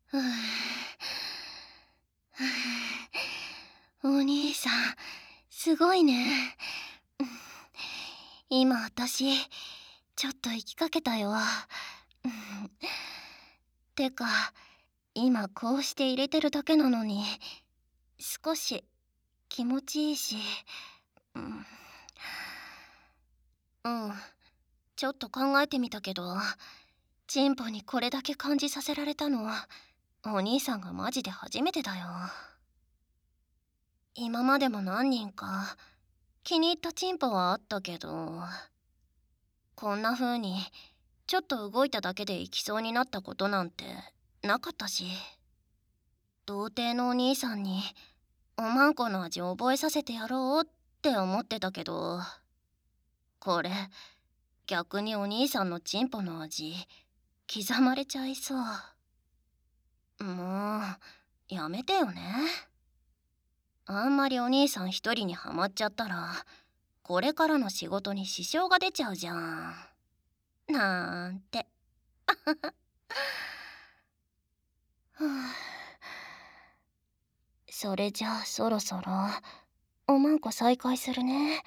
ふぅお兄さん、すごいね。今私、ちょっと行きかけたよ。てか、今こうして入れてるだけなのに、少し気持ちいいし、うん、ちょっと考えてみたけど、チンポにこれだけ感じさせられたのは、お兄さんがマジで初めてだよ。今までも何人か気に入ったチンポはあったけど、こんな風にちょっと動いただけで行きそうになったことなんてなかったし、童貞のお兄さんにおまんこの味覚えさせてやろうって思ってたけど、これ逆にお兄さんのチンポの味刻まれちゃいそう。もうやめてよね。あんまりお兄さん一人にハマっちゃったら、これからの仕事に支障が出ちゃうじゃん。なんて。ふぅそれじゃあそろそろおまんこ再開するね。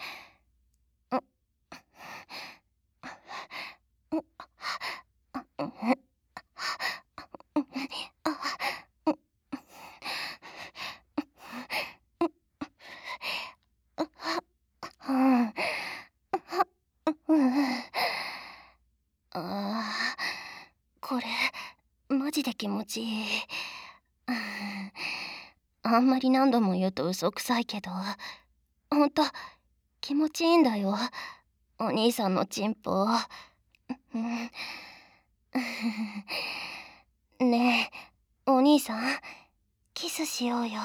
これマジで気持ちいい。あんまり何度も言うと嘘くさいけど、ほんと気持ちいいんだよ、お兄さんのチンポ。ねえお兄さん、キスしようよ。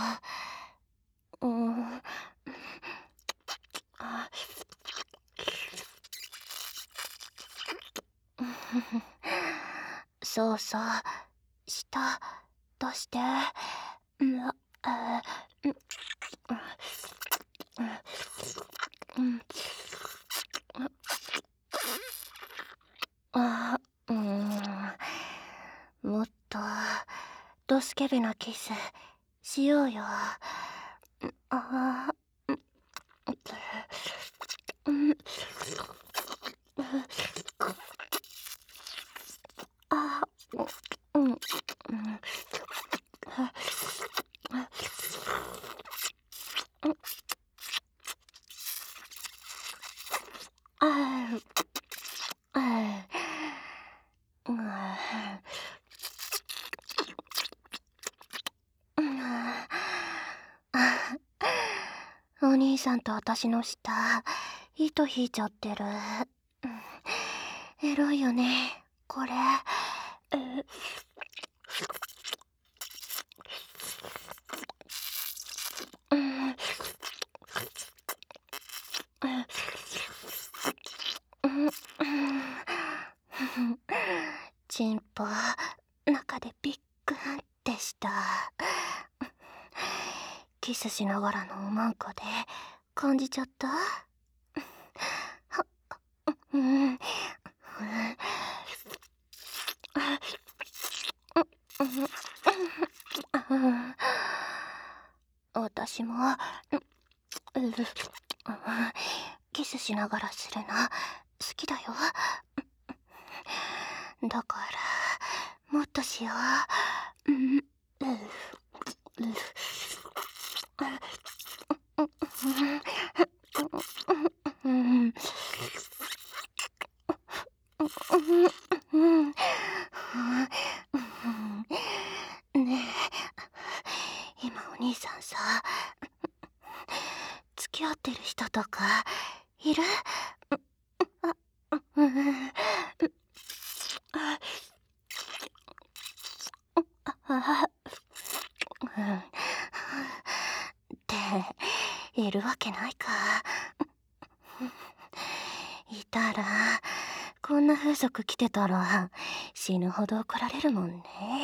そうそう、舌出して。もっとドスケベなキスしようよ。お兄さんと私の舌糸引いちゃってる。エロいよねこれ。チンポ中でビッグンってした。キスしながらのおまんこで感じちゃった。私もキスしながらするの好きだよ。だからもっとしよう。ねえ今お兄さんさ、付き合ってる人とかいる？っているわけないか。いたらこんな風俗着てたら死ぬほど怒られるもんね。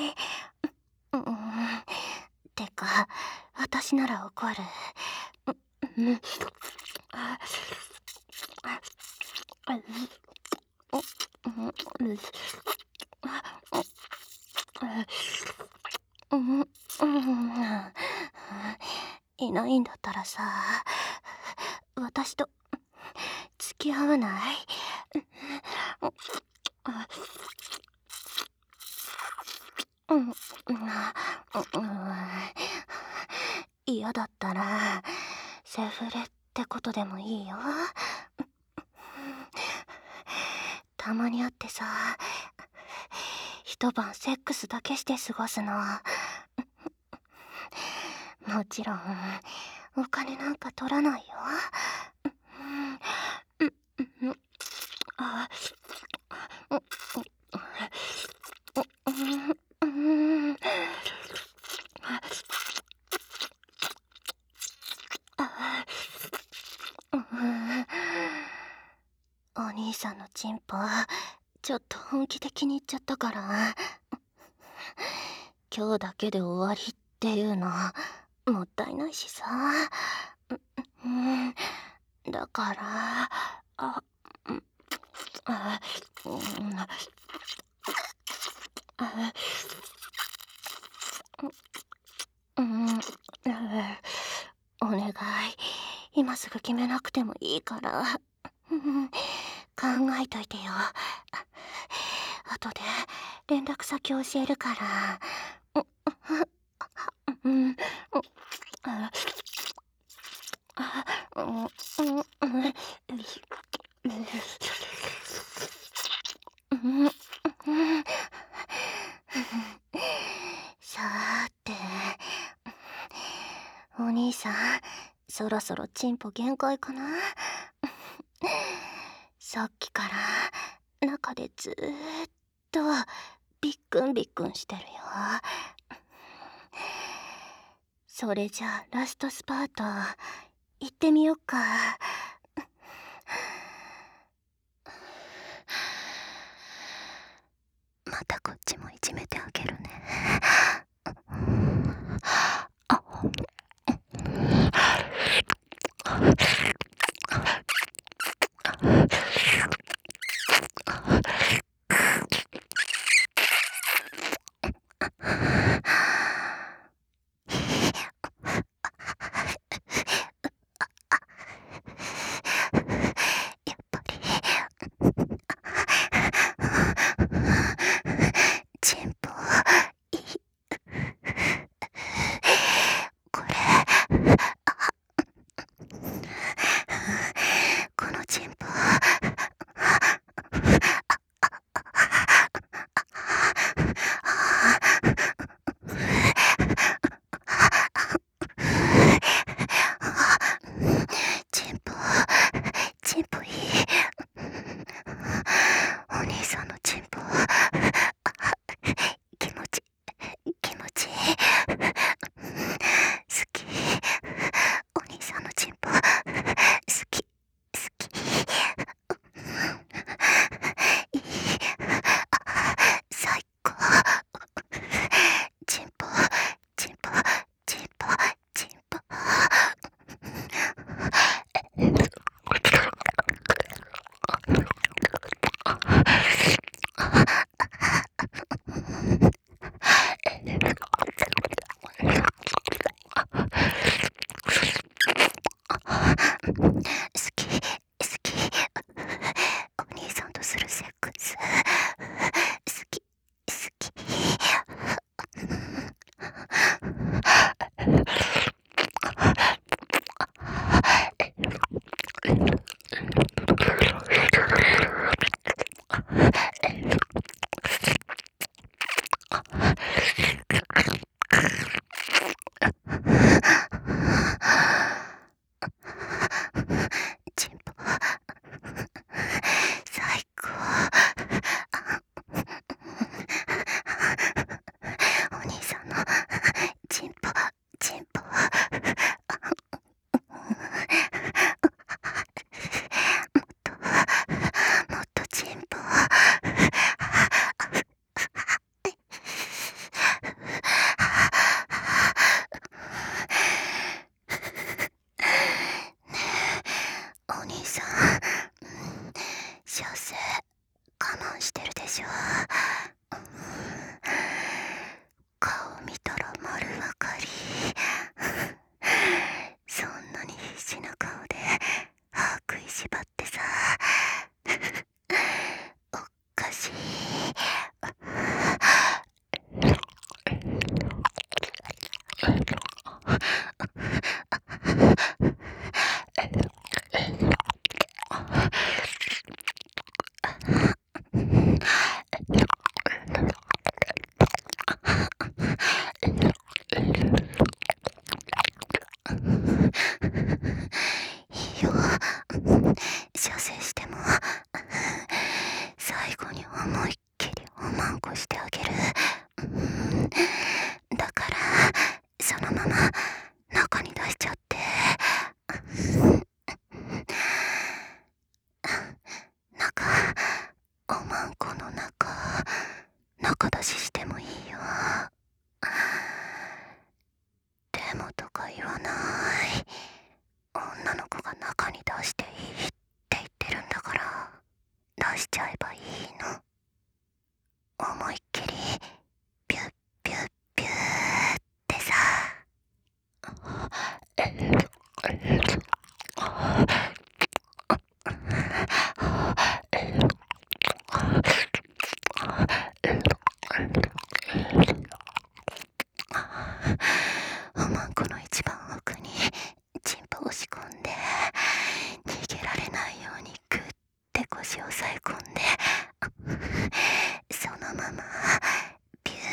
てか私なら怒る。 ないんだったらさ、私と付き合わない？嫌だったらセフレってことでもいいよ。たまに会ってさ、一晩セックスだけして過ごすの。もちろんお金なんか取らないよ。お兄さんのチンポちょっと本気で気に入っちゃったから、今日だけで終わりっていうのもったいないしさ。だからあうんあうんあうんお願い、今すぐ決めなくてもいいから、考えといてよ。後で連絡先教えるから。さーて、お兄さん、そろそろチンポ限界かな？さっきから中でずーっとビックンビックンしてるよ。それじゃあラストスパート行ってみよっか。またこっちもいじめてあげるね。やっぱりチンポいい。これこのチンポチンポチンポいい。お兄さんのチンポ気持ち気持ちいい。好き。お兄さんのチンポ好き好き。いい。最高。チンポチンポチンポチンポ。好き好き。お兄さんとするセックス好き好き。チンポ最高。お兄さんのチンポチンポもっとチンポ。お兄さん、小生我慢してるでしょ。顔見たら丸分かり。 おまんこの中出ししてもいいよ。でもとか言わない。女の子が中に出していいって言ってるんだから、出しちゃえばいいの。思いっきりピュッピュッピューってさ。おまんこの一番奥にチンポ押し込んで、逃げられないようにグッて腰を押さえ込んで、そのままビュ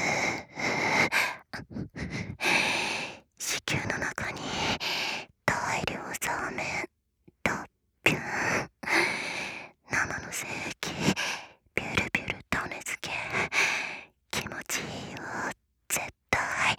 ー。子宮の中に大量ザーメンとピュン。生の精液ビュルビュル種付け、気持ちいいよ絶対。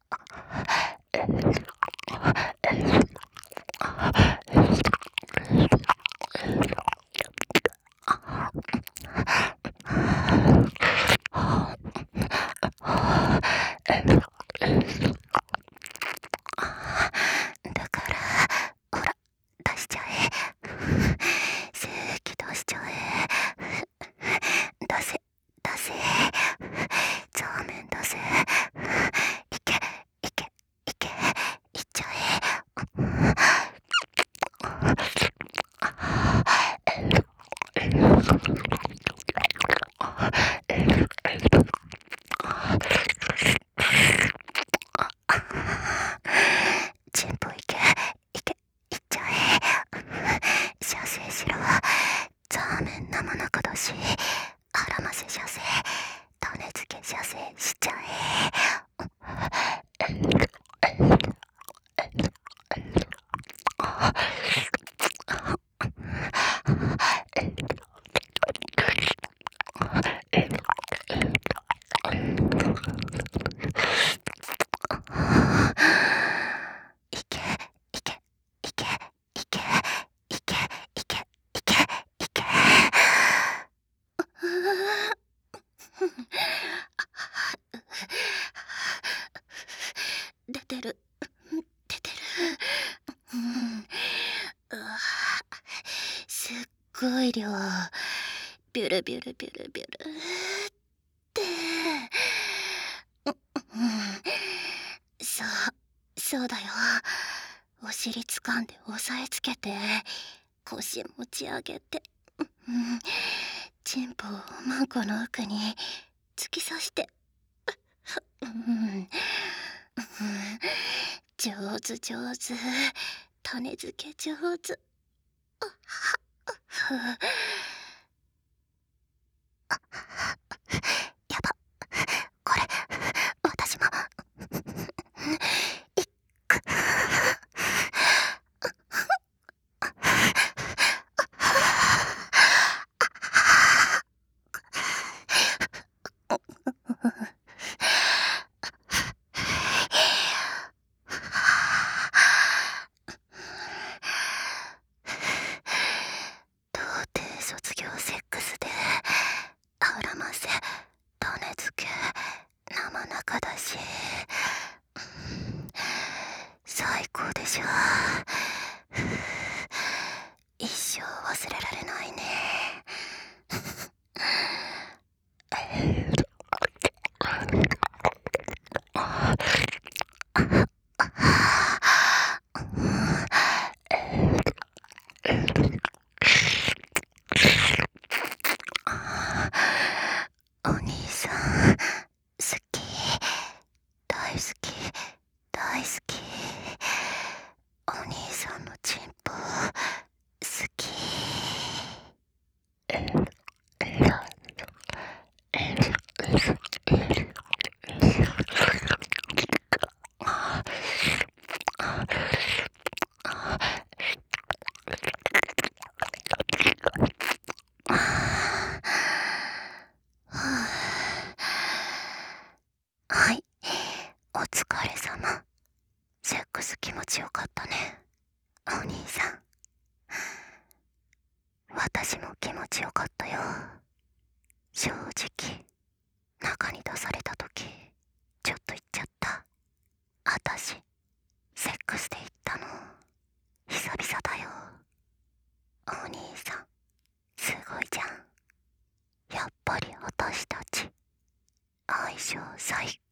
だからほら出しちゃえ。精液出しちゃえ。出せ出せ。ザーメン出せ。いけいけいけ、いっちゃえ。チンポいけいけ、いっちゃえ。射精しろ。ザーメン生中だし、あらませ射精、種付け射精しちゃえ。いけいけいけいけいけいけいけいけ。出てる出てる。うわ、すっごい量。ビュルビュルビュルビュルってそうだよ。お尻掴んで押さえつけて、腰持ち上げて、チンポをおまんこの奥に突き刺して、上手上手、種付け上手。やば、これ私もいっく。童貞卒業セックスであらませ種付け生中だし、最高でしょ。一生忘れられないね。お兄さん好き、大好き大好き。お兄さんのチンポ好き。はい、お疲れ様。セックス気持ちよかったね、お兄さん。私も気持ちよかったよ。 正直中に出された時ちょっと言っちゃった。あたしセックスで言ったの久々だよ。お兄さんすごいじゃん。やっぱり私たち相性最